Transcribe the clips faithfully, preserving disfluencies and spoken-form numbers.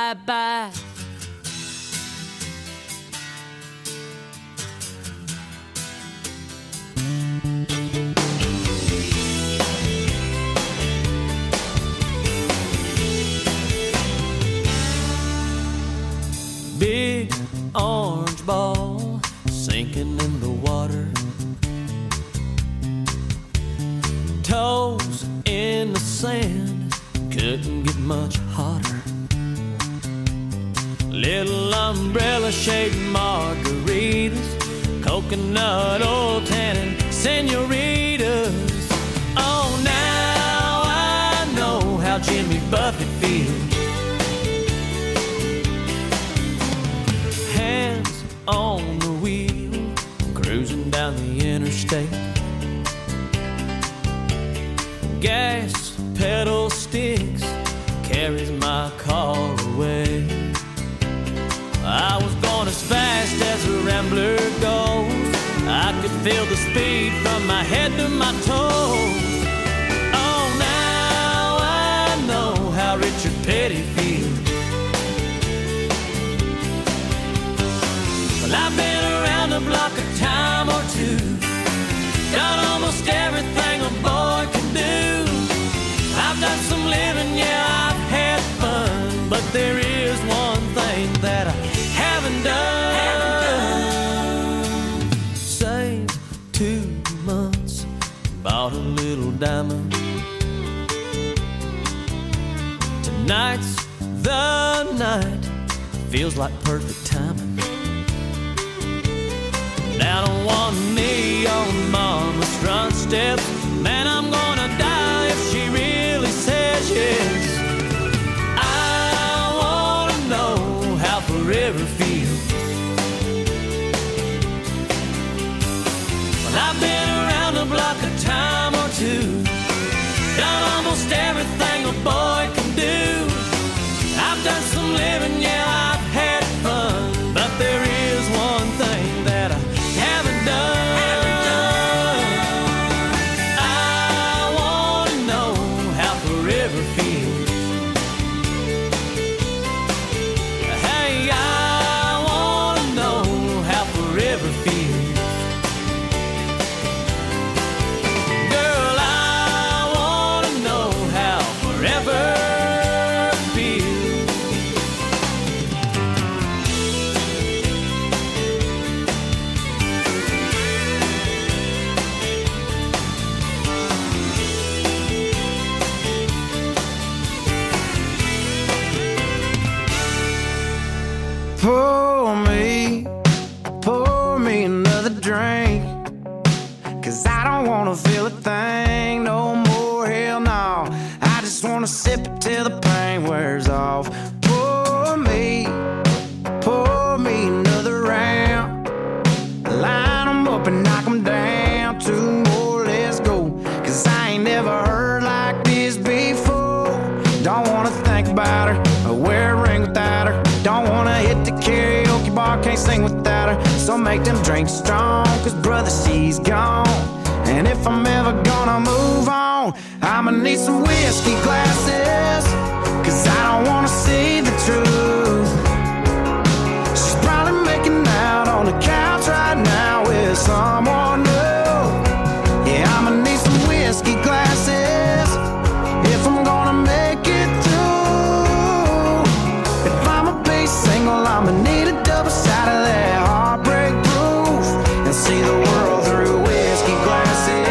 bye-bye. Big orange ball sinking in the water, toes in the sand, couldn't get much hotter. Little umbrella shaped margaritas, coconut oil tannin senoritas. Oh, now I know how Jimmy Buffett feels. Hands on the wheel, cruising down the interstate. Gas pedal sticks, carries my car away. I was going as fast as a rambler goes. I could feel the speed from my head to my toes. Oh, now I know how Richard Petty feels. Well, I've been around the block a time or two, done almost everything a boy can do. I've done some living, yeah, I've had fun, but there is one thing that I haven't done. Haven't done. Saved two months, bought a little diamond. Tonight's the night, feels like perfect timing. Down on one knee on mama's front steps, man, I'm gonna die if she really says yes. I wanna know how forever feels. Well, I've been around the block a time or two, done almost everything a boy can do. I've done some living, yeah, I've had fun, but there is one thing that I haven't done. Haven't done. I wanna know how forever feels. Hey, I wanna know how forever feels. Girl, I wanna know how forever feels. Pour me, pour me another drink, 'cause I don't wanna feel a thing no more, hell no. I just wanna sip it till the pain wears off. Pour me, pour me another round, line 'em up and knock 'em down. Two more, let's go, 'cause I ain't never heard like this before. Don't wanna think about her or wear a ring without her. Don't wanna hit the karaoke bar, can't sing without her. So make them drinks strong, 'cause brother, she's gone. And if I'm ever gonna move on, I'ma need some whiskey glasses, 'cause I don't wanna see the truth. She's probably making out on the couch right now with someone new. Yeah, I'ma need some whiskey glasses if I'm gonna make it through. If I'ma be single, I'ma need a double shot of that heartbreak proof, and see the world through whiskey glasses.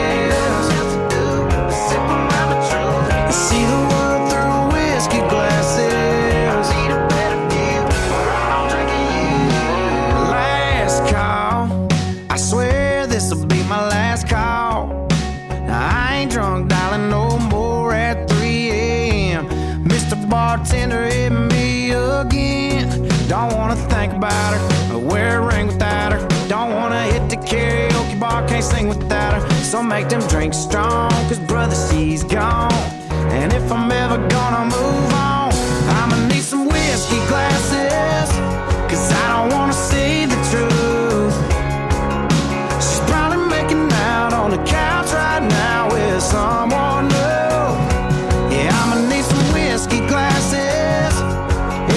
See the world through whiskey glasses. I need a better view, or I don't drink it. Last call, I swear this'll be my last call. Now I ain't drunk, darling, no more at three a.m. Mister Bartender, hit me again. Don't wanna think about her or wear a ring without her. Don't wanna hit the karaoke bar, can't sing without her. So make them drinks strong, 'cause brother, she's gone. And if I'm ever gonna move on, I'ma need some whiskey glasses, 'cause I don't wanna see the truth. She's probably making out on the couch right now with someone new. Yeah, I'ma need some whiskey glasses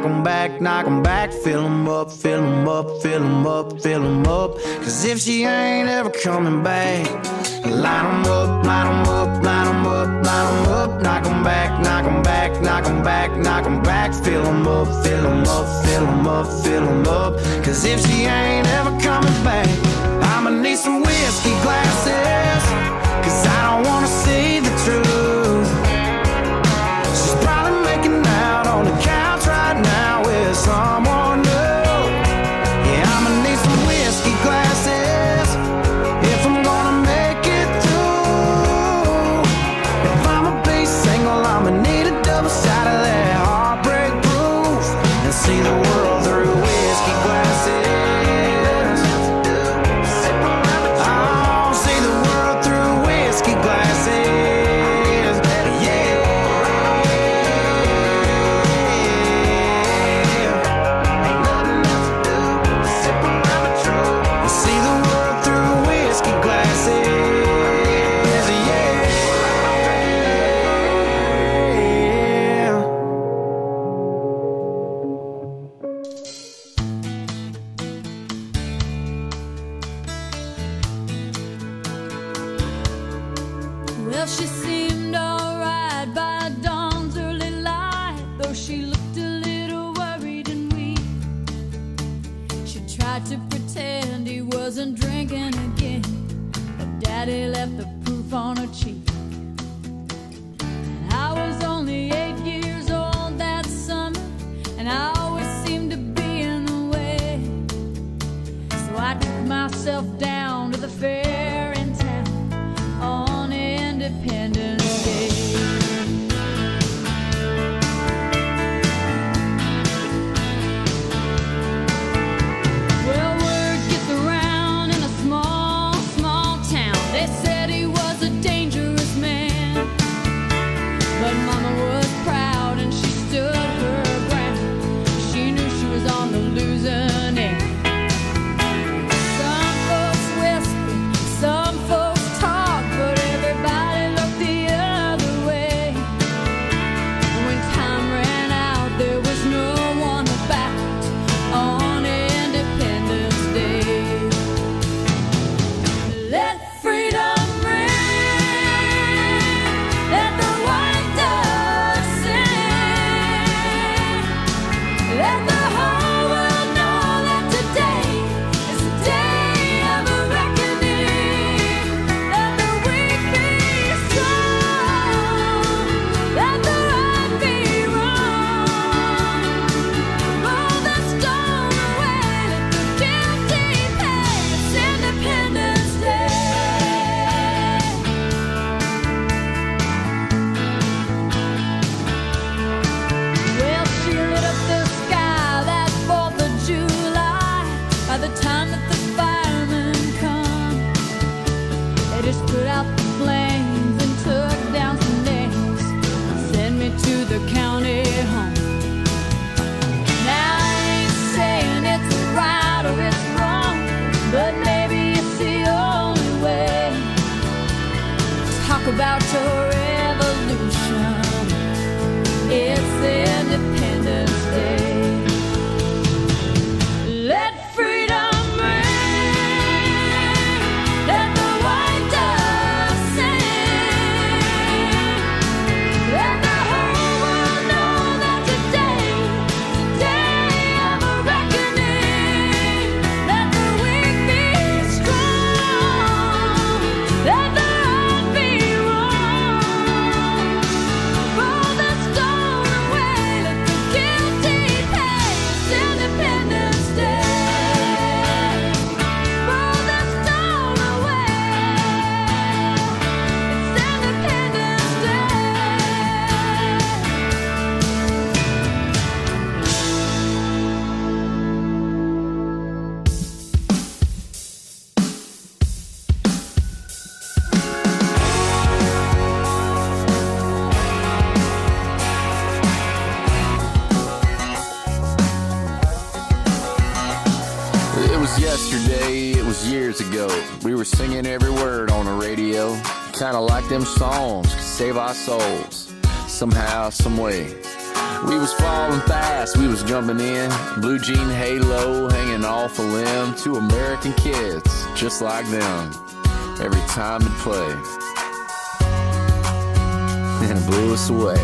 knock 'em back, knock 'em back. Fill 'em up, fill 'em up, fill 'em up, fill 'em up. Cause if she ain't ever coming back, line 'em up, line 'em up, line 'em up, line 'em up. Knock 'em back, knock 'em back, knock 'em back, knock 'em back. Fill 'em up, fill 'em up, fill 'em up, fill 'em up. Cause if she ain't ever coming back, I'ma need some whiskey glasses. Cause I don't wanna see the truth. She's probably making out on the couch right now with someone new. Yeah, I'ma need some whiskey glasses if I'm gonna make it through. If I'ma be single, I'ma need a double shot of that heartbreak proof and see the world through whiskey glasses. Oh, see the world through whiskey glasses. Well, she seemed alright by dawn's early light, though she looked a little worried and weak. She tried to pretend he wasn't drinking again, but Daddy left the proof on her cheek. And I was only eight years old that summer, and I always seemed to be in the way. So I took myself down to the fair in town on Independence Day. Well, word gets around in a small, small town. They said he was a dangerous man, but Mama was proud and she stood her ground. She knew she was on the losing end. Some folks whispered, some folks talked, but everybody looked the other way. When time ran out, there was no one about on Independence Day. Let freedom ring, let the white dove sing, let the whole world know that today is a day of a reckoning. Let the weak be strong, let the right be wrong. Roll the stone away, let the guilty pay. It's Independence Day. Well, she lit up the sky that fourth of July. By the time that the firemen come, they just put out the flames and took down some names, sent me to the county home. Now I ain't saying it's right or it's wrong, but maybe it's the only way. Talk about your revolution. It's Independence Day. Let freedom ring, let the white dove sing, let the whole world know that today is a day of a reckoning. Let the weak be strong, let the right be wrong. Roll the stone away, let the guilty pay. It's Independence Day. Roll the stone away. It's Independence Day. It was yesterday, it was years ago. We were singing every word on the radio. Kinda like them songs could save our souls somehow, some way. We was falling fast, we was jumping in. Blue jean halo hanging off a limb. Two American kids, just like them. Every time it played, and it blew us away.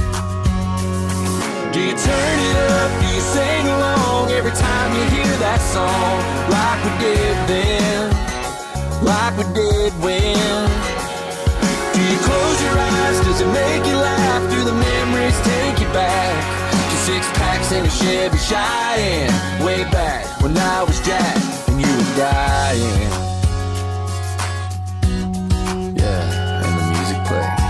Do you turn it up, do you sing along every time you hear that song? Like we did then, like we did when. Do you close your eyes, does it make you laugh? Do the memories take you back to six packs in a Chevy Cheyenne? Way back when I was Jack and you were dying. Yeah, and the music played.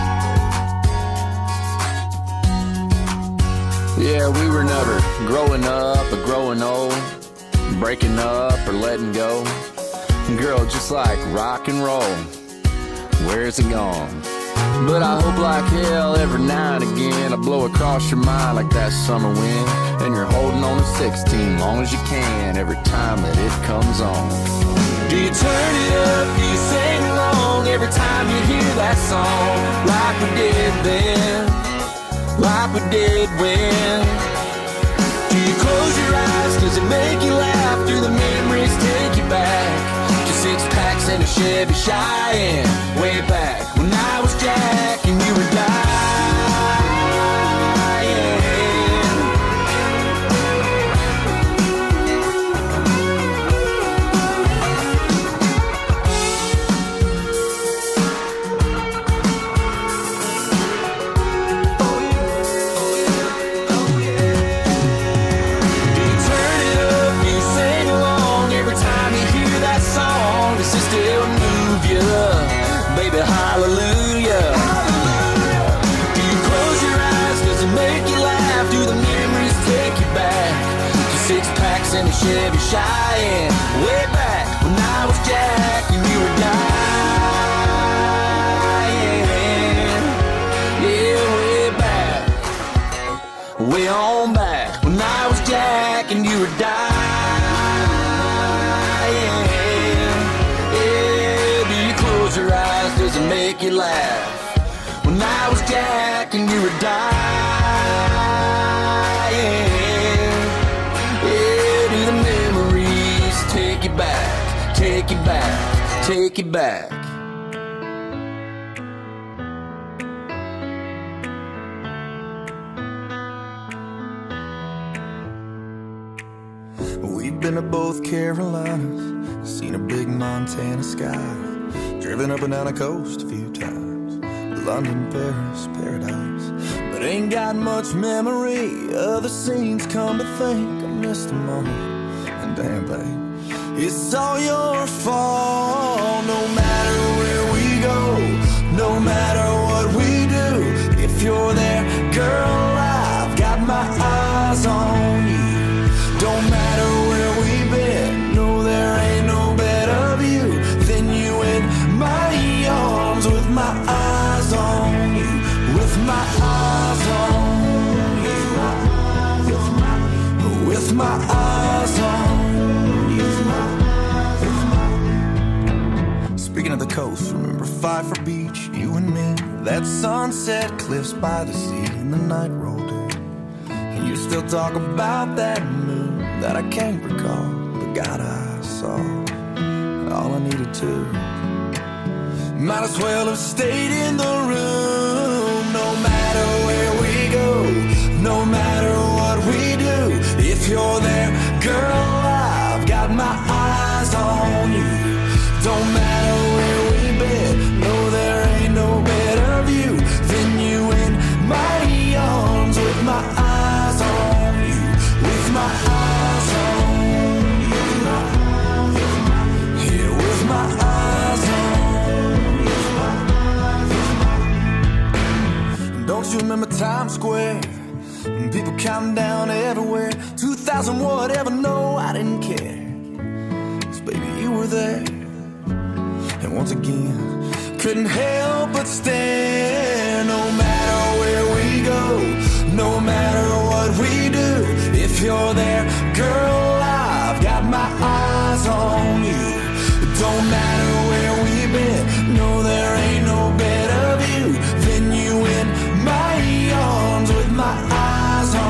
Yeah, we were never growing up or growing old, breaking up or letting go. Girl, just like rock and roll, where's it gone? But I hope like hell every now and again I blow across your mind like that summer wind, and you're holding on to sixteen long as you can every time that it comes on. Do you turn it up, do you sing along every time you hear that song? Like we did then, like we did when. Do you close your eyes, does it make you laugh? Do the memories take you back to six packs in a Chevy Cheyenne? Way back when I was Jack and you were dying. Do you turn it up, do you sing along every time you hear that song? Does it still move you? Baby, hallelujah. Do you close your eyes? Does it make you laugh? Do the memories take you back to six packs in a Chevy Cheyenne? Way back when I was Jack and you were dying. Yeah, way back, way on back when I was Jack and you were dying. Your eyes, does it make you laugh? When I was Jack and you were dying. Yeah, do the memories take you back, take you back, take you back? We've been to both Carolinas, seen a big Montana sky, driven up and down the coast a few times, London, Paris, paradise. But ain't got much memory of the scenes, come to think I missed them all. And damn, babe, it's all your fault. No matter where we go, no matter what we do, if you're there, girl, I've got my eyes on you. Don't matter where we've been, no, there ain't no better view than you in my arms, with my eyes on you, with my eyes on you, with my eyes on you. Speaking of the coast, remember Pfeiffer Beach, you and me, that sunset cliffs by the sea, and the night rolled in, and you still talk about that moon that I can't recall, but God, I saw all I needed to. Might as well have stayed in the room. No matter where we go, no matter what we do, if you're there, girl, I've got my eyes on you. Don't matter where we've been, no, there ain't no better view than you in my arms, with my eyes on you, with my eyes on you, yeah, with my eyes on you. Don't you remember Times Square? And people counting down everywhere. two thousand whatever, no, I didn't care. 'Cause baby, you were there. And once again, couldn't help but stare. No matter where we go, no matter what we do, if you're there, girl, I've got my eyes on you. Don't matter where we've been, no, there ain't no better view than you in my arms, with my eyes on you.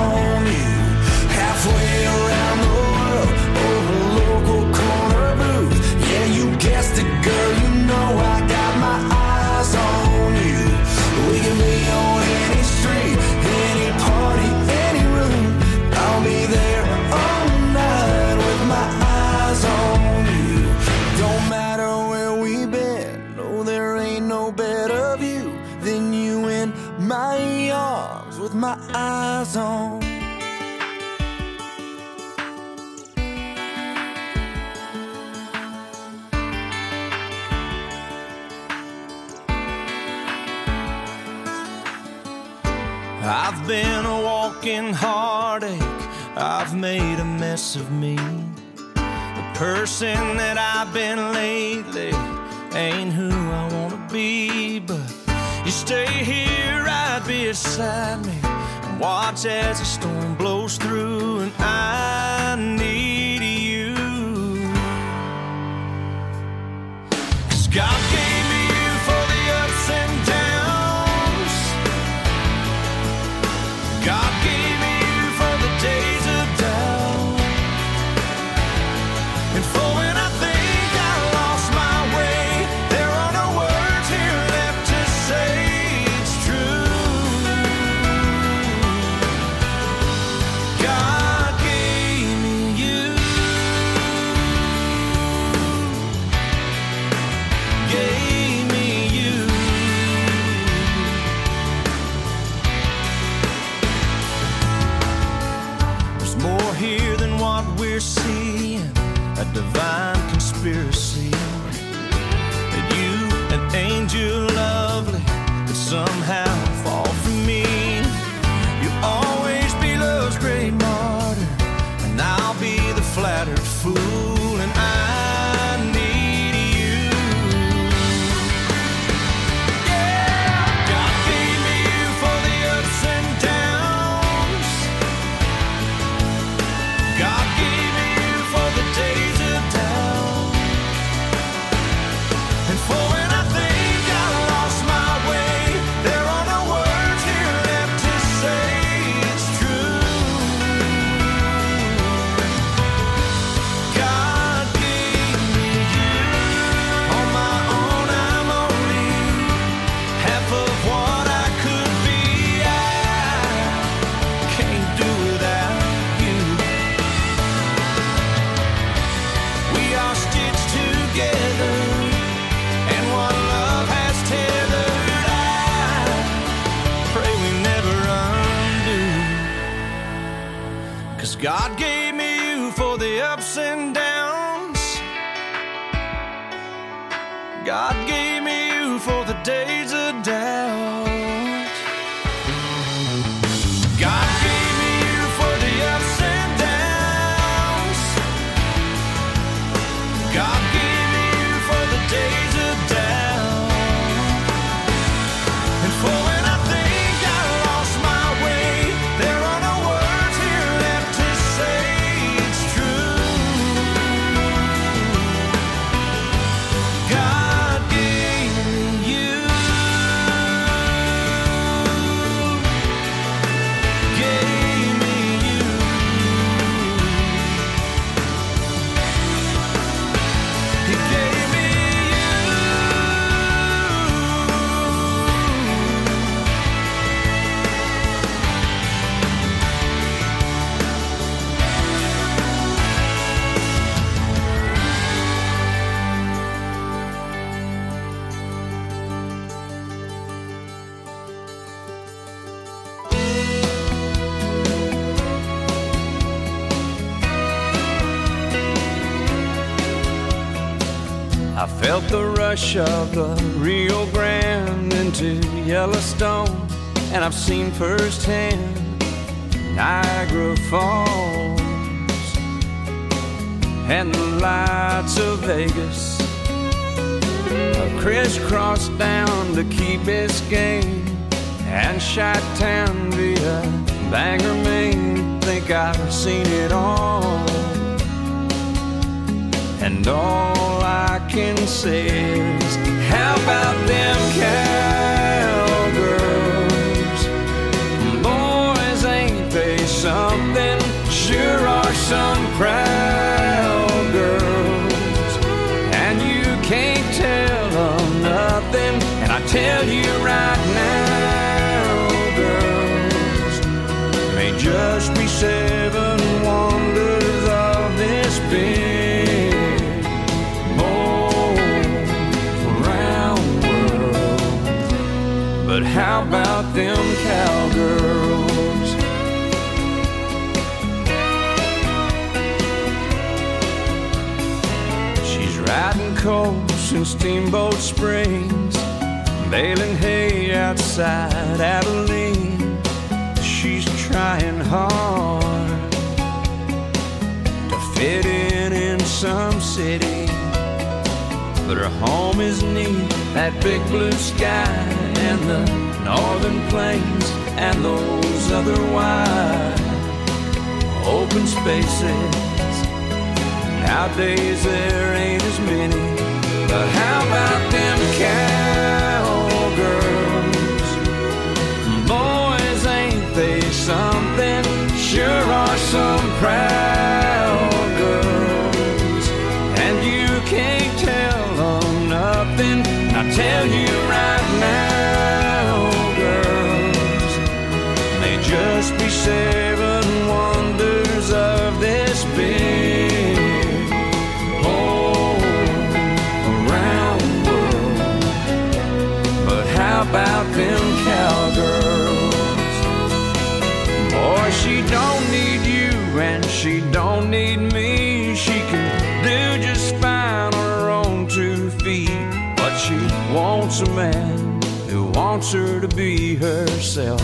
I've been a walking heartache, I've made a mess of me. The person that I've been lately ain't who I wanna be. But you stay here right beside me and watch as the storm blows through, and I need you. 'Cause God gave me you for the ups and downs. God gave me you for the days of doubt, and for when I think I lost my way, there are no words here left to say it's true. God gave me you, gave me you. There's more here than what we're seeing, a divine conspiracy. That you, an angel lovely, could somehow fall for me. You'll always be love's great martyr, and I'll be the flattered fool, and I need you. Yeah, God gave me you for the ups and downs. God gave me you for the days of doubt, and for when I think I lost my way, there are no words here left to say it's true. God gave me you. On my own I'm only half of what I could be. I can't do without you. We are stitched together, and one love has tethered. I pray we never undo. 'Cause God gave me you for the ups and downs. God gave me you for the days of doubt. God gave me you for the ups and downs. God gave me you for the days of doubt, and for when I think I lost my way, there are no words here left to say it's true. God gave me you, gave me you. He gave me I felt the rush of the Rio Grande into Yellowstone, and I've seen firsthand Niagara Falls and the lights of Vegas. I crisscrossed down to Key Biscayne and Chi-Town via Bangor, Maine. Think I've seen it all, and all I can say is, how about them cowgirls? Boys, ain't they something? Sure are some proud girls, and you can't tell them nothing. And I tell you right now, girls, may just be seven wonders of this big round world. But how about them cowgirls? She's riding coast in Steamboat Springs, baling hay outside Abilene. she's trying hard to fit in in some city, but her home is neat, that big blue sky and the northern plains and those other wide open spaces. Nowadays there ain't as many, but how about them cowgirls? Boys, ain't they something? Sure are some proud girls, and you can't tell them nothing. I tell you right now, girls, may just be seven wonders of this big whole around world. But how about them cowgirls? Boy, she don't need you and she don't need me. She can do just fine on her own two feet, but she wants a man who wants her to be herself.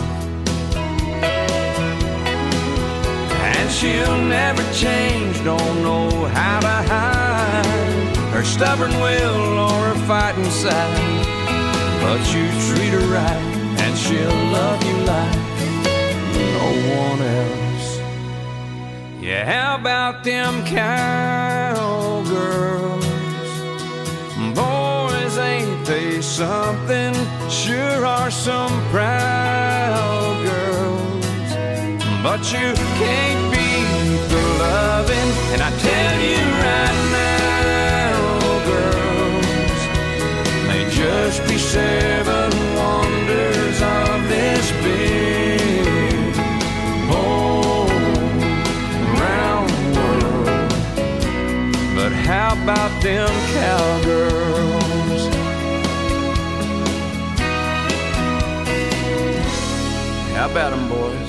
And she'll never change, don't know how to hide her stubborn will or her fighting side. But you treat her right and she'll love you like no one else. Yeah, how about them cowgirls? Boys, ain't they something? Sure are some proud girls, but you can't beat the loving. And I tell you right now, girls, may just be seven wonders of this big whole round world. But how about them cowgirls? How about them, boys?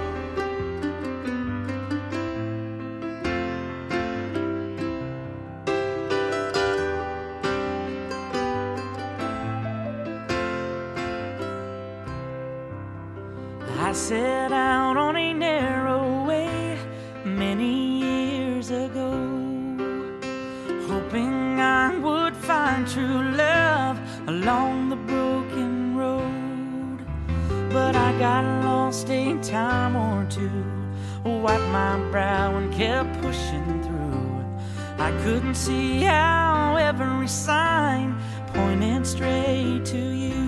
I set out on a narrow way many years ago, hoping I would find true love along the broken road. But I got lost a time or two, wiped my brow and kept pushing through. I couldn't see how every sign pointed straight to you,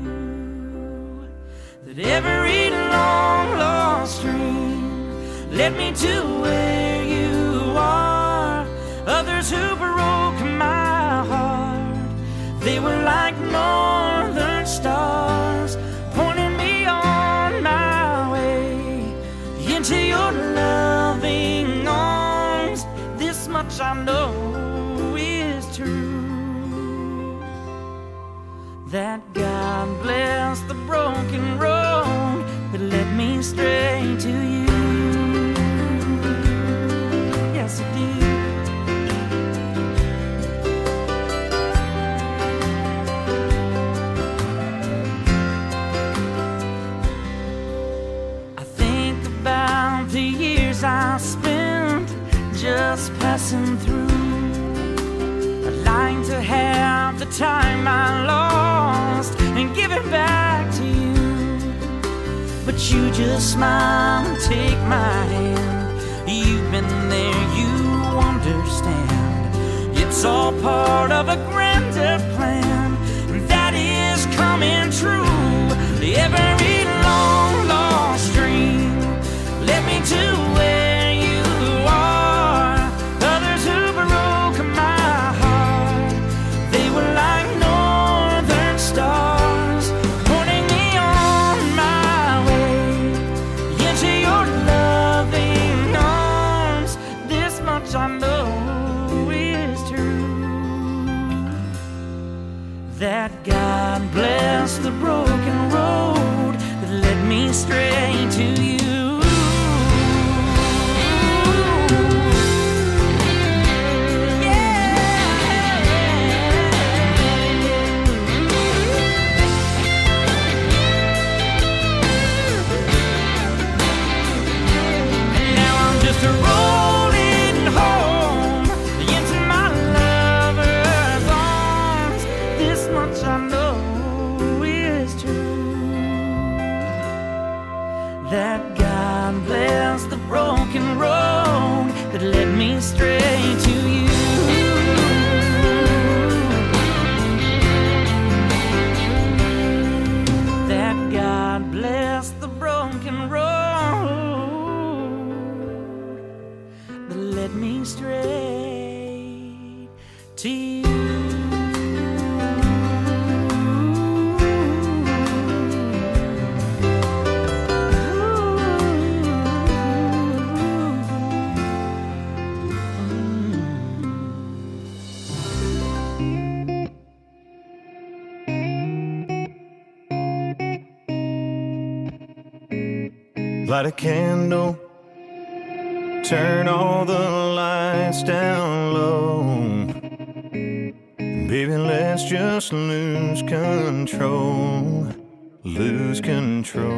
that every long lost dream led me to where you are. Others who broke my heart, they were like northern stars, pointing me on my way into your loving arms. This much I know is true, that God bless the broken road that led me straight to you. Yes, it did. I think about the years I spent just passing through, I'd like to have the time I lost and give it back to you. But you just smile and take my hand. You've been there, you understand. It's all part of a grander plan that is coming true. Every long lost dream led me to where you are. Others who broke my heart, they were like northern stars, pointing me on my way into your loving arms. This much I know is true, that God bless the broken road that led me straight to you. to you. Light a candle, turn all the lights down low. Baby, let's just lose control, lose control.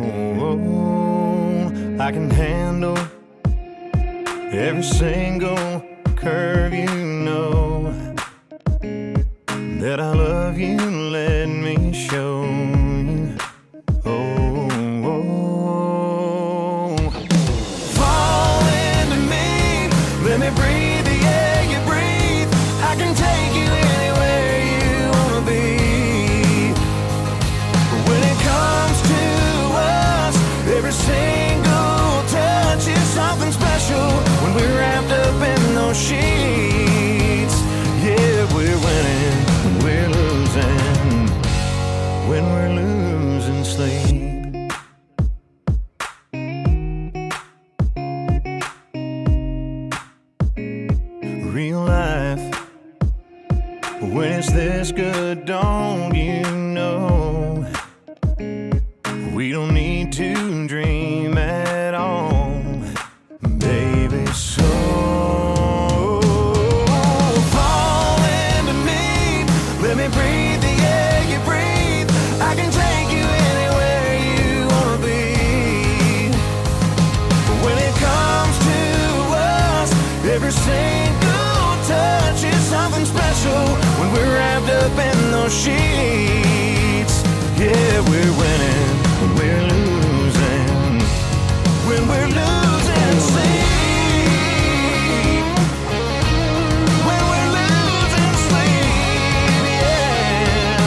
I can handle every single curve, you know that I love you, let me show you. Oh. Let me breathe the air you breathe. I can take you anywhere you wanna be. When it comes to us, every single touch is something special. When we're wrapped up in those sheets, yeah, we're winning. When we're losing, when we're losing sleep. Real life, when it's this good, don't you know? We don't need to dream at all, baby, so fall into me. Let me breathe the air you breathe. I can take you anywhere you wanna be. When it comes to us, every single touch is something special. When we're wrapped up in those sheets, yeah, we're winning. When we're losing, when we're losing sleep, when we're losing sleep, yeah.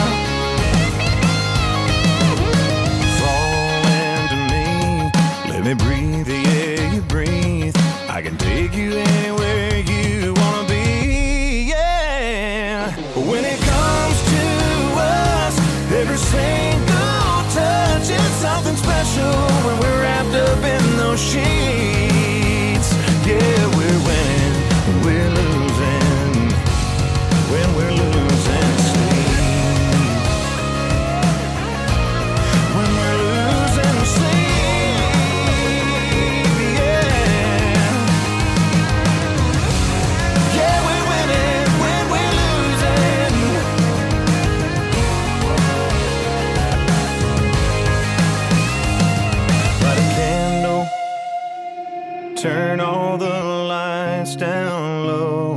Fall into me, let me breathe the air you breathe. I can take you anywhere you wanna be, yeah. When it comes to us, every single touch is something special. When we're wrapped up in those sheets, yeah, we're winning. When we're losing, when we're losing sleep, when we're losing sleep, yeah. Yeah, we're winning when we're losing. Light a candle, turn all the lights down low.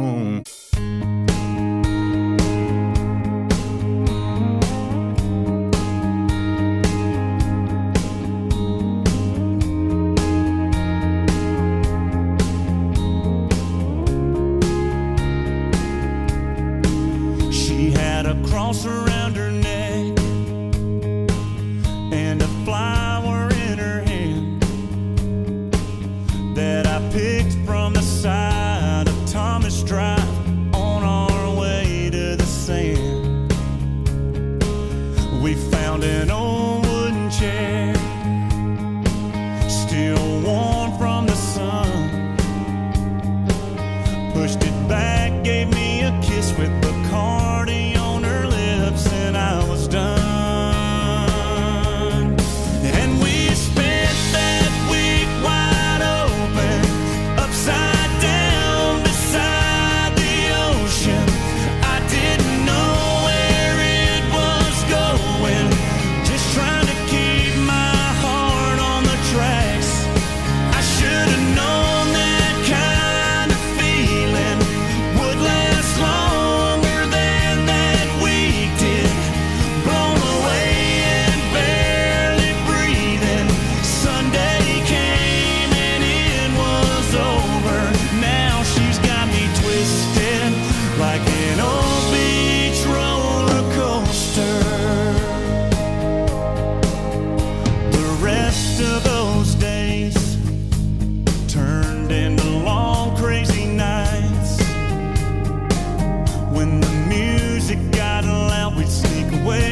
She had a cross around her neck and a flower in her hand that I picked from the side of Thomas Drive on our way to the sand. We found an old wooden chair, still warm from the sun. Pushed it back, gave me a kiss with Bacardi on her lips, and I was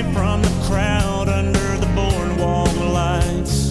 from the crowd under the boardwalk lights.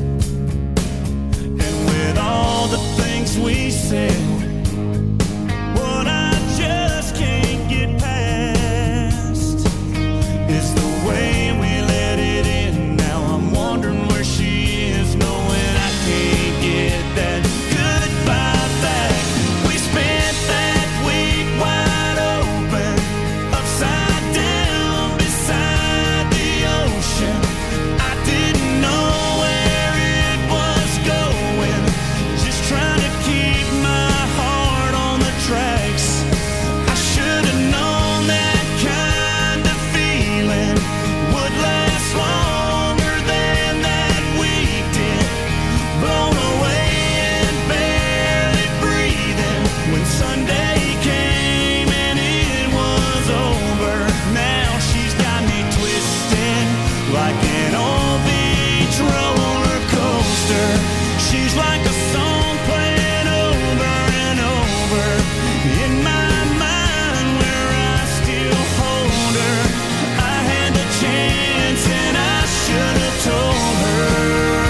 And with all the things we said, what I just can't get past is the way we let it in. Now I'm wondering where she is, knowing I can't get that goodbye back. We spent that week wide open, upside down beside the ocean. I didn't know where it was going, just trying to keep my heart on the tracks. I should have known that kind of feeling would last longer than that week did. Blown away and barely breathing when Sunday came and it was over. Now she's got me twisted like an old beach roller coaster. She's like a song playing over and over in my mind, where I still hold her. I had a chance and I should have told her.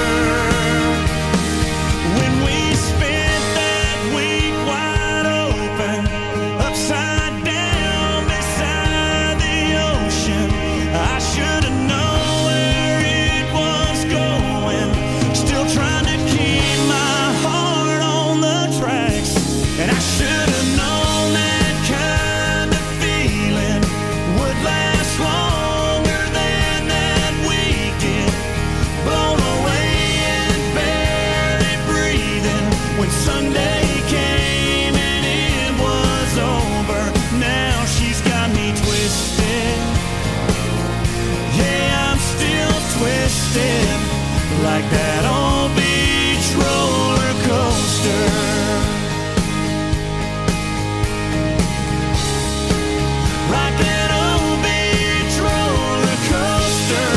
When we spent that week wide open, upside down beside the ocean, I should have known where it was going. Still trying to keep my heart on the tracks. And I should have known that kind of feeling would last longer than that week did. Blown away and barely breathing when Sunday came and it was over. Now she's got me twisted. Yeah, I'm still twisted like that old beach roller coaster. Like that old beach roller coaster.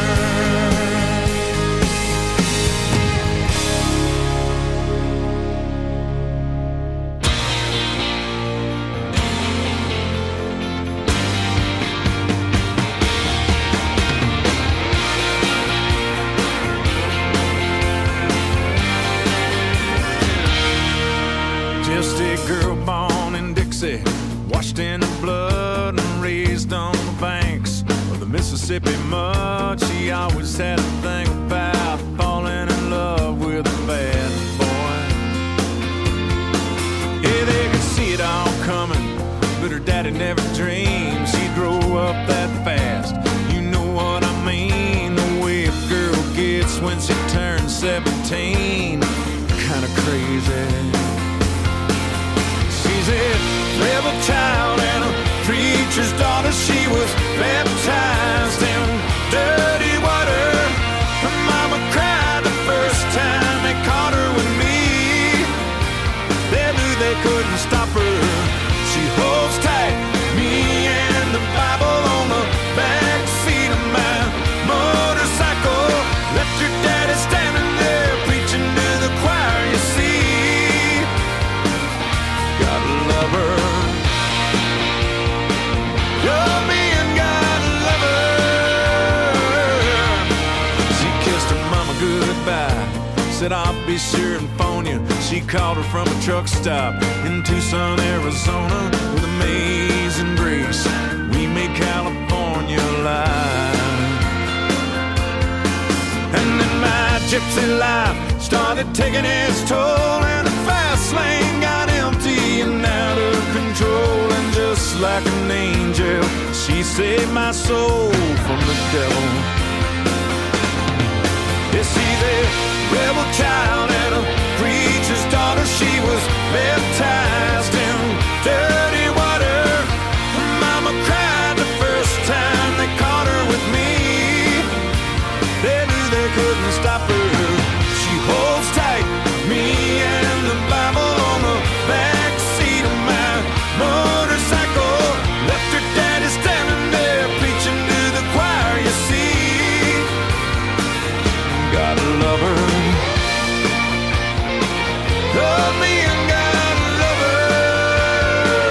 Just a girl born in Dixie, washed in the blood and raised on the banks of the Mississippi mud. She always had a thing about falling in love with a bad boy. Yeah, they could see it all coming, but her daddy never dreamed she'd grow up that fast. You know what I mean, the way a girl gets when she turns seventeen. Kinda crazy. She's a rebel child and a preacher's daughter. She was baptized in dirty water. Her mama cried the first time they caught her with me. They knew they couldn't stop her. She holds tight, me and the Bible on the back seat of my motorcycle. Left your daddy standing there preaching to the choir, you see. Gotta love her. Love me and gotta love her. She kissed her mama goodbye, said I'll be sure and phone you. She called her from a truck stop in Tucson, Arizona. With amazing grace, we made California alive. And then my gypsy life started taking its toll, and the fast lane got empty and out of control. And just like an angel, she saved my soul from the devil. Yeah, she's a rebel child and a preacher's daughter. She was baptized in dirty water. Her mama cried the first time they caught her with me. They knew they couldn't stop her. She holds tight, me and the Bible on the back seat of my motorcycle. Left her daddy standing there preaching to the choir, you see. Gotta love her. Love me and gotta love her.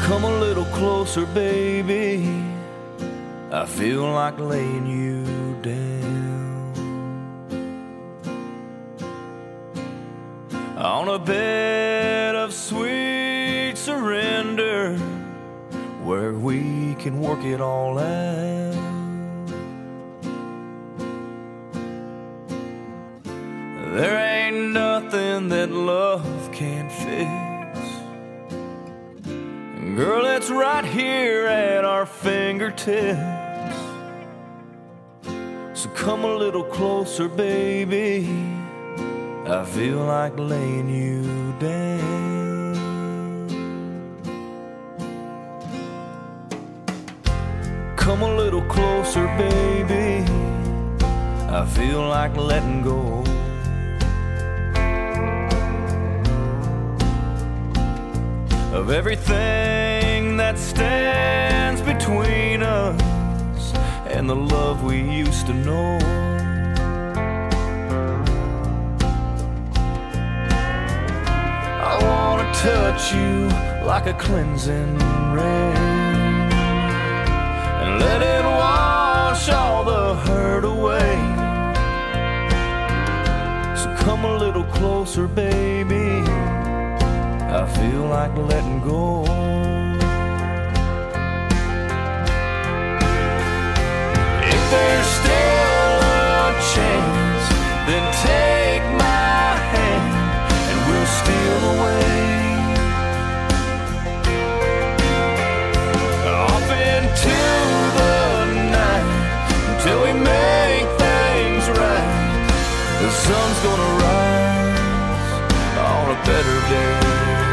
Come a little closer, baby. I feel like laying you down on a bed of sweet surrender, where we can work it all out. There ain't nothing that love can't fix. Girl, it's right here at our fingertips. So come a little closer, baby. I feel like laying you down. Come a little closer, baby. I feel like letting go. Of everything that stands between us and the love we used to know. I wanna touch you like a cleansing rain and let it wash all the hurt away. So come a little closer, baby. I feel like letting go. If there's still a chance, then take my hand and we'll steal away off into the night until we make things right. The sun's gonna rise on a better day.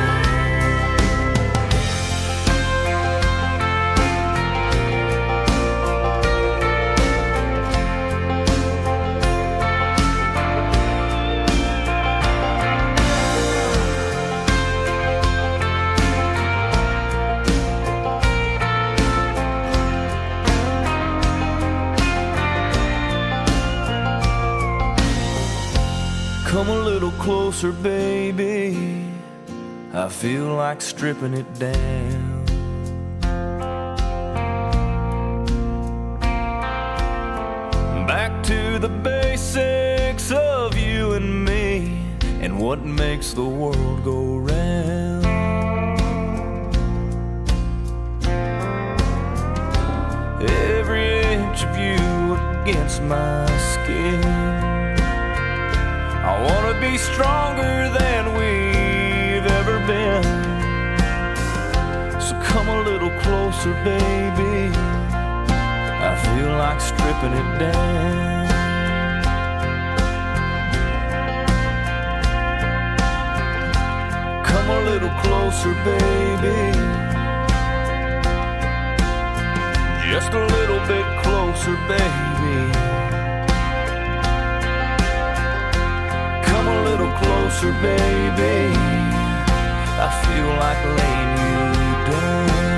Come a little closer, baby. I feel like stripping it down. Back to the basics of you and me and what makes the world go round. Every inch of you against my skin. I wanna be stronger than we've ever been. So come a little closer, baby. I feel like stripping it down. Come a little closer, baby. Just a little bit closer, baby. A little closer, baby. I feel like laying you down.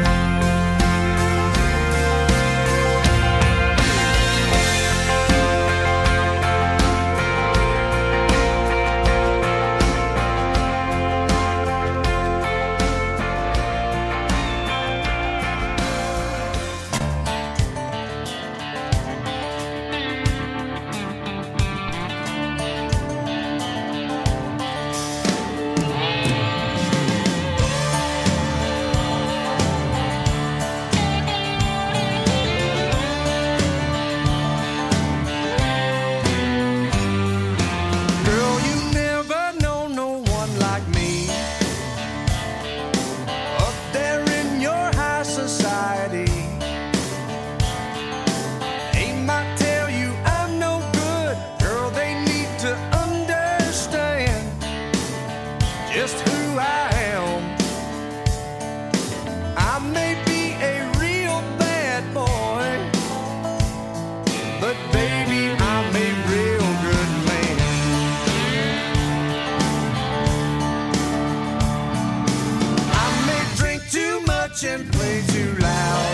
And play too loud.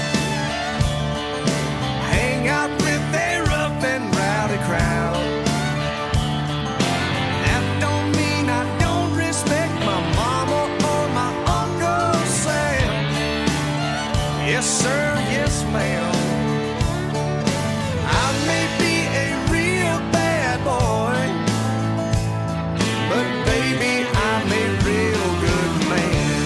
Hang out with a rough and rowdy crowd. That don't mean I don't respect my mama or my Uncle Sam. Yes, sir, yes, ma'am. I may be a real bad boy, but baby, I'm a real good man.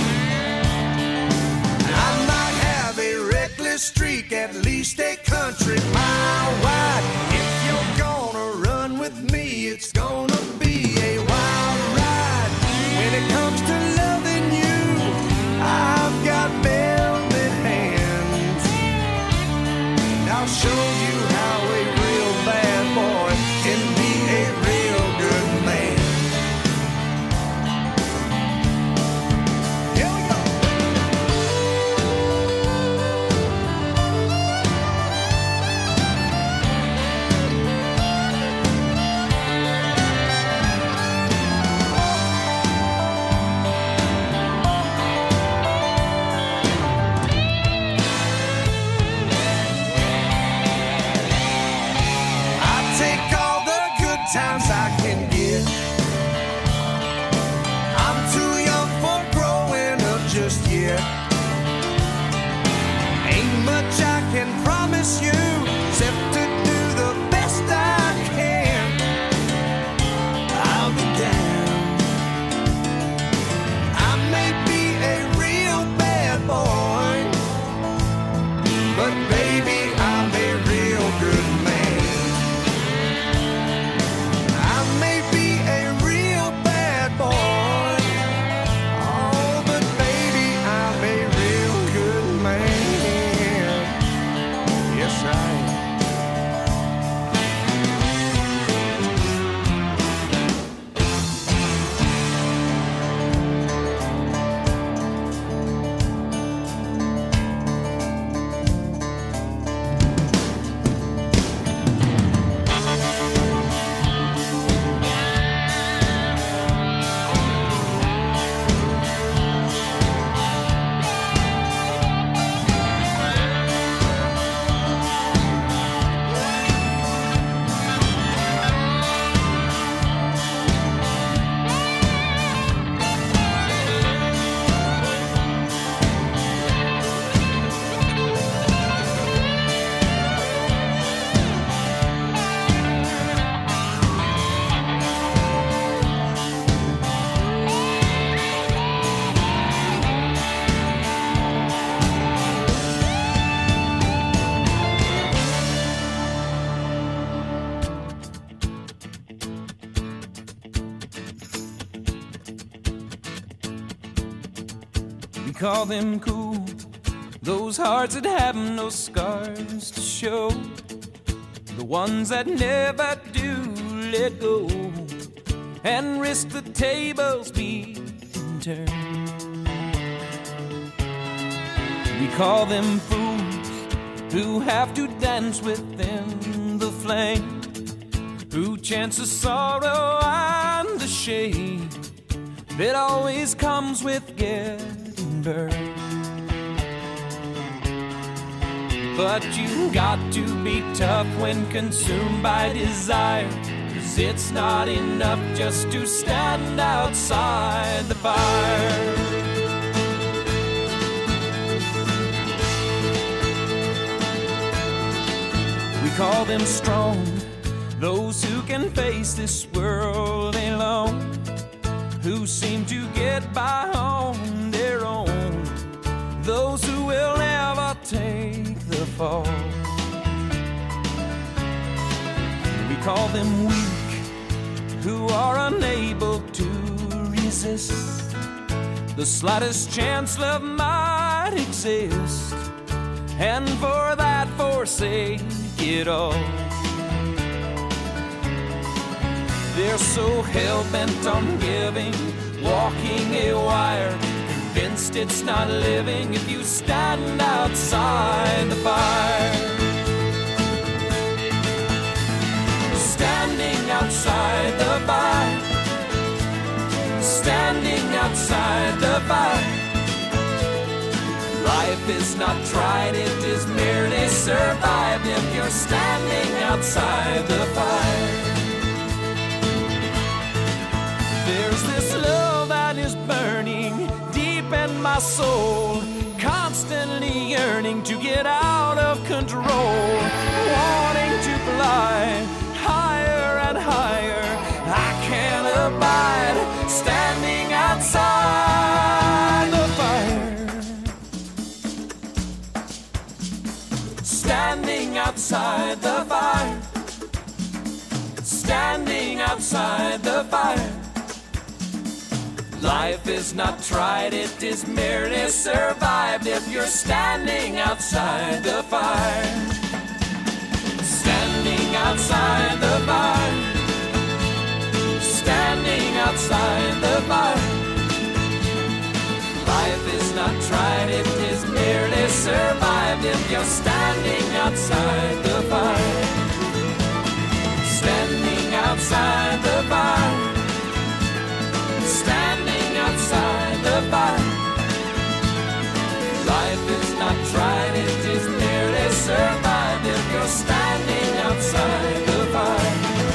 I might have a reckless streak, at least a country mile wide. If you're gonna run with me, it's gonna be a wild ride. When it comes to loving you, I've got velvet hands. I'll show you how a real bad boy can be a real good man. Here we go. Times I can get. I'm too young for growing up just yet. Ain't much I can promise you except to do the best I can. I'll be damned. I may be a real bad boy, but baby, I'm a real good man. Call them cool, those hearts that have no scars to show, the ones that never do let go and risk the tables being turned. We call them fools who have to dance within the flame, who chance the sorrow and the shame that always comes with getting burned. But you got to be tough when consumed by desire, 'cause it's not enough just to stand outside the fire. We call them strong, those who can face this world alone, who seem to get by on their own, those who will never take the fall. We call them weak, who are unable to resist the slightest chance love might exist, and for that forsake it all. They're so hell-bent on giving, walking a wire, convinced it's not living if you stand outside the fire. Standing outside the fire, standing outside the fire. Life is not tried, it is merely survived if you're standing outside the fire. There's this love that is burning deep in my soul, constant constantly yearning to get out of control, wanting to fly higher and higher. I can't abide standing outside the fire. Standing outside the fire. Standing outside the fire. Life is not tried, it is merely survived if you're standing outside the fire. Standing outside the fire. Standing outside the fire. Life is not tried, it is merely survived if you're standing outside the fire. Standing outside the fire. Standing outside the fire. Life is not tried, it is merely survived if you're standing outside the fire.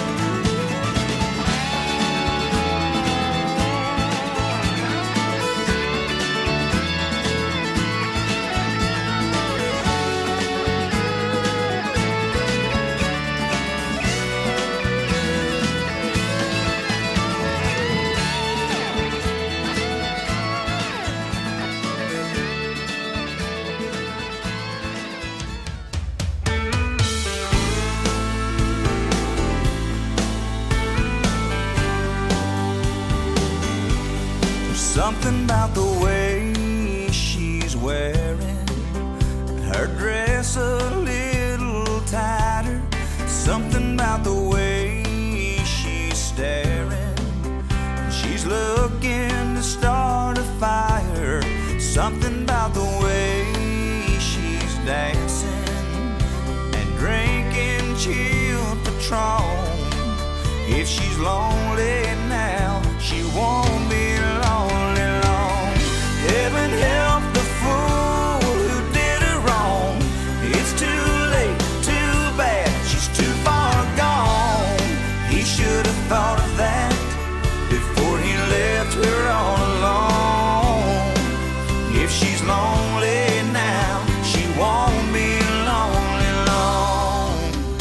Something about the way she's wearing her dress a little tighter. Something about the way she's staring. She's looking to start a fire. Something about the way she's dancing and drinking chilled Patron. If she's lonely now, she won't be lonely long. Heaven help the fool who did her wrong. It's too late, too bad, she's too far gone. He should have thought of that before he left her all alone. If she's lonely now, she won't be lonely long.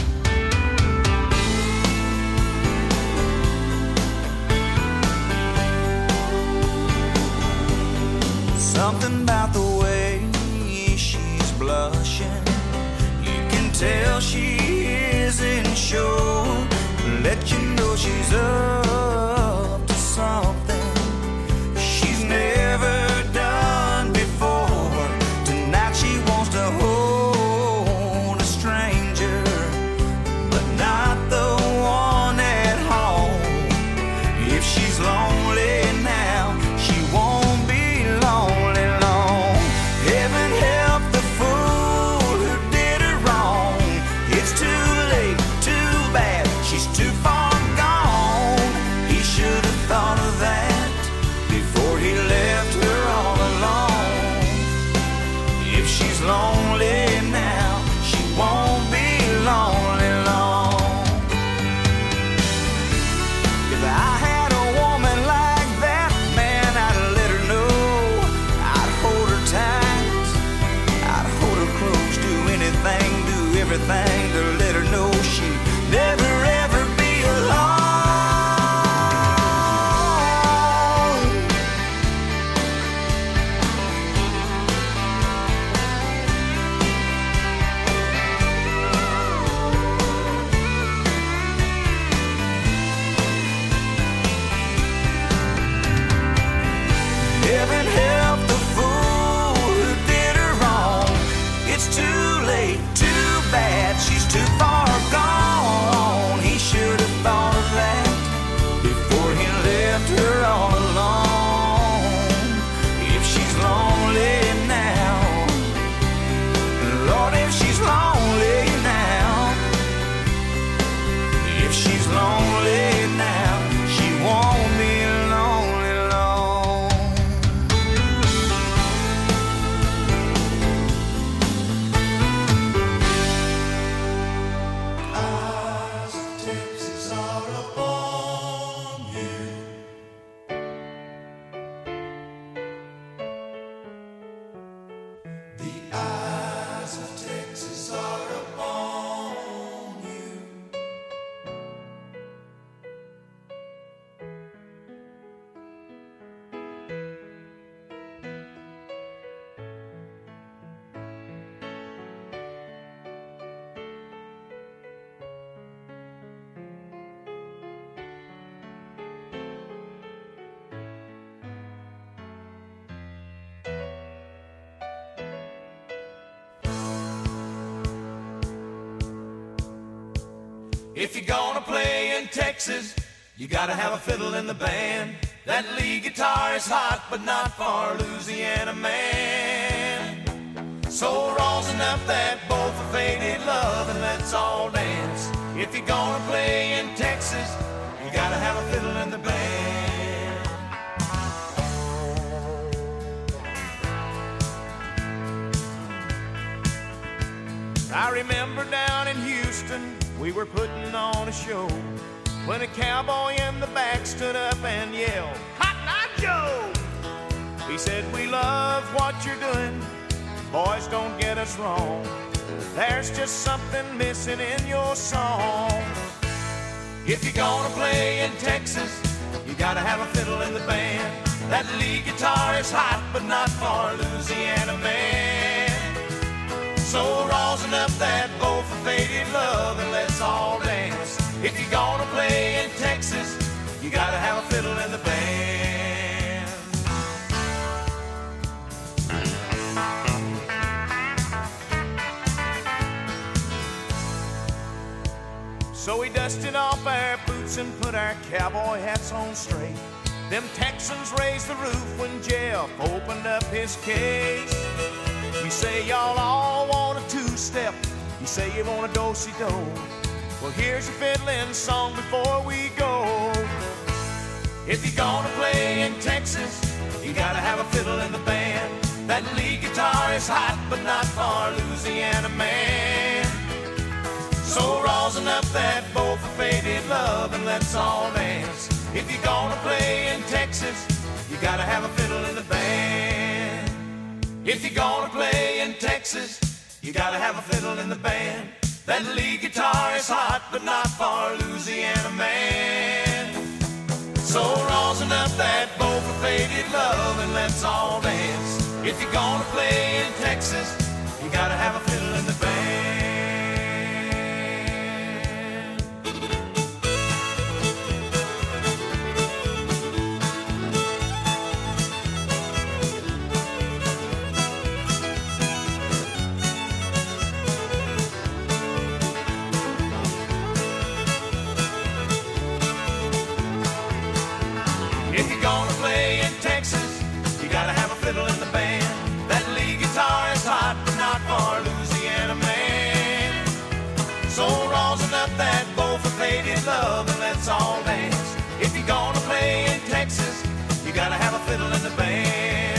Something about the way she's blushing. You can tell she isn't sure. Let you know she's up to something she's never done before. Tonight she wants to hold a stranger, but not the one at home. If she's lonely now, she won't be lonely long. Heaven help the fool who did her wrong. It's too late, too bad, she's too far gone. He should have thought of that before he left her all alone. If she's lonely now, she won't be lonely long. If I had a woman like that, man, I'd let her know. I'd hold her tight, I'd hold her close, do anything, do everything to let her know she'd never ever be alone. Heaven help the fool who did her wrong. It's too late, too bad, she If you're gonna play in Texas, you gotta have a fiddle in the band. That lead guitar is hot, but not for Louisiana man. So rosin up that bowl for faded love and let's all dance. If you're gonna play in Texas, you gotta have a fiddle in the band. I remember down in Houston, we were putting on a show when a cowboy in the back stood up and yelled, "Cotton Eye Joe!" He said, "We love what you're doing. Boys, don't get us wrong. There's just something missing in your song. If you're gonna play in Texas, you gotta have a fiddle in the band. That lead guitar is hot, but not for Louisiana man. So rosin up that bowl for faded love and let's all dance. If you're gonna play in Texas, you gotta have a fiddle in the band." So we dusted off our boots and put our cowboy hats on straight. Them Texans raised the roof when Jeff opened up his case. You say y'all all want a two-step. You say you want a do-si-do. Well, here's your fiddling song before we go. If you're gonna play in Texas, you gotta have a fiddle in the band. That lead guitar is hot, but not for Louisiana man. So rosin up that bowl for faded love and let's all dance. If you're gonna play in Texas, you gotta have a fiddle in the band. If you're gonna play in Texas, you gotta have a fiddle in the band. That lead guitar is hot, but not for Louisiana man. So rosin up that bowl for faded love and let's all dance. If you're gonna play in Texas, you gotta have a fiddle in the band. If you're gonna play in Texas, you gotta have a fiddle in the band. That lead guitar is hot, but not for Louisiana man. So rosin up that bowl for faded love and let's all dance. If you're gonna play in Texas, you gotta have a fiddle in the band.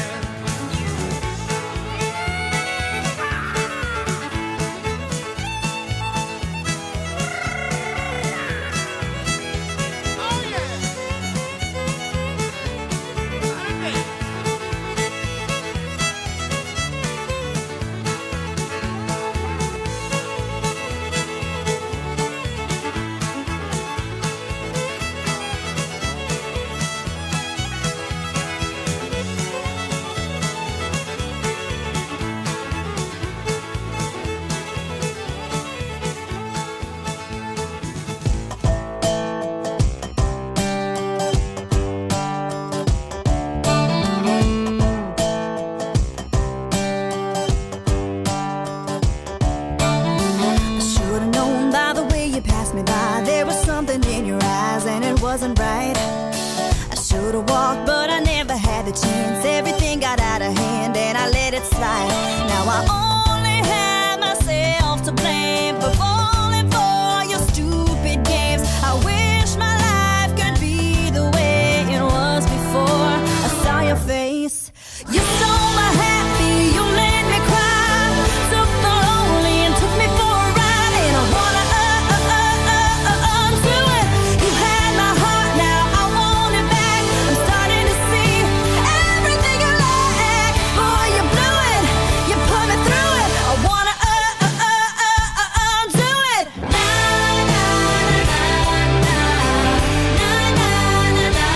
Wasn't right. I should've walked, but I never had the chance. Everything got out of hand and I let it slide. Now I only have myself to blame for falling for your stupid games. I wish my life could be the way it was before I saw your face. You stole my happy, you made me cry, took the lonely and took me for a ride. And I wanna uh, uh, uh, uh, uh, undo it. You had my heart, now I want it back. I'm starting to see everything you lack. Boy, you blew it, you put me through it. I wanna uh, uh, uh, uh, uh, undo it. Na na na na na na na na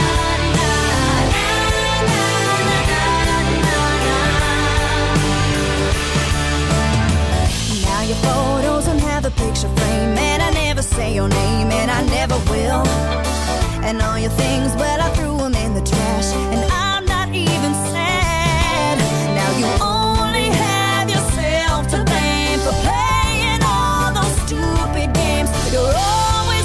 Now your photos don't have a picture frame, and I never say your name, and I never will. And all your things, well, I threw them in the trash, and I'm not even sad. Now you only have yourself to blame for playing all those stupid games. You're always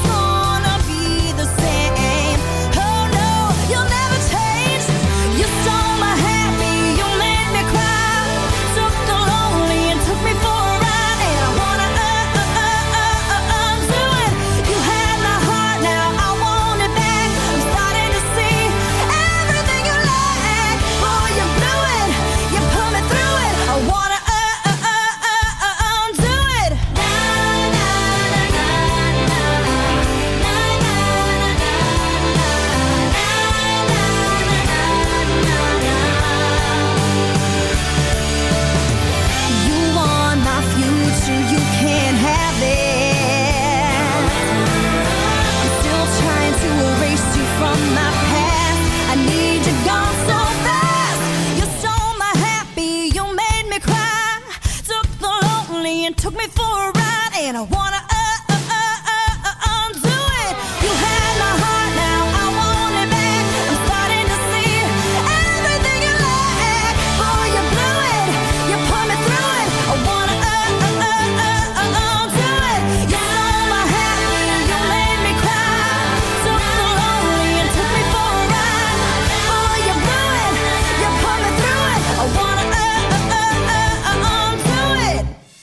took me for a ride, and I wanna uh, uh, uh, uh, uh, undo it. You had my heart, now I want it back. I'm starting to see everything you lack. Boy, you blew it, you put me through it. I wanna uh, uh, uh, uh, uh, undo it. You stole my happy, you made me cry. Took the lonely and took me for a ride. Boy, you blew it, you put me through it. I wanna uh, uh, uh, uh, uh, undo it.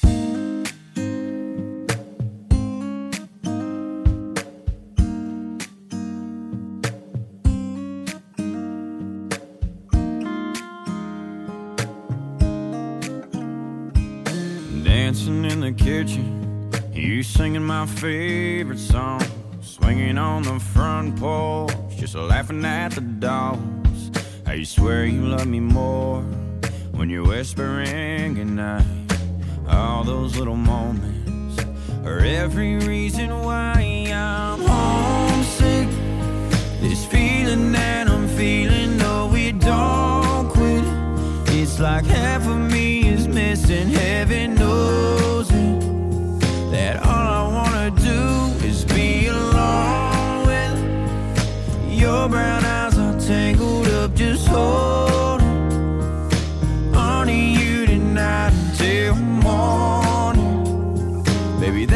Dancing in the kitchen, you singing my favorite song, swinging on the front porch, just laughing at the dogs. How you swear you love me more when you're whispering goodnight. All those little moments are every reason why I'm homesick. This feeling that I'm feeling, no, we don't quit. It's like half of me is missing, heaven knows it. That all I wanna do is be alone with your brown eyes all tangled up, just holding on to you tonight until morning, baby.